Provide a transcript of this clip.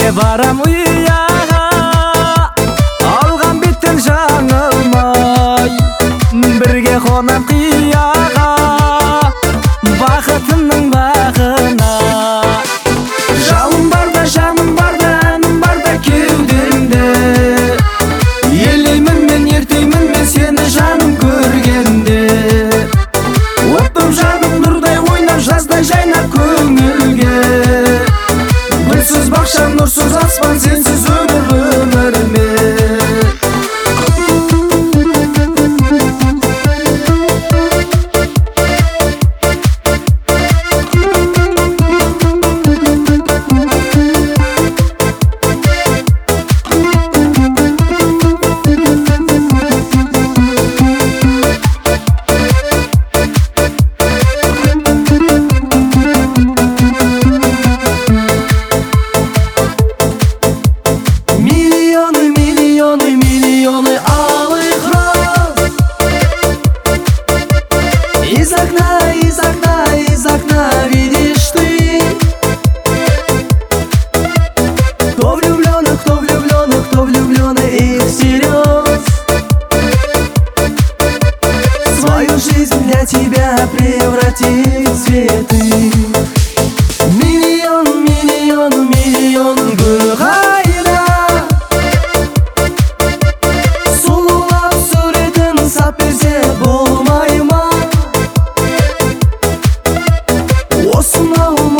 барам уяға, алған беттен жаңылмай, бірге қонам қияға, бақытымның бағына. Жалым барда, жаным барда, әнім барда кеудемде, елеймін мен, ертеймін мен сені жаным көргенде. Оттым жаным нұрдай ойнап, жаздай жайнап көңілге, гүлсіз бақша, нұрсыз аспан, сенсіз өмір ме. Из окна видишь ты, кто влюбленных, кто влюбленных, кто влюбленный их всерьез. Свою жизнь для тебя превратить в цветы. Миллион, миллион, миллион гүл қайда, сұлулап суретін сап берсе болмай ма? Осынау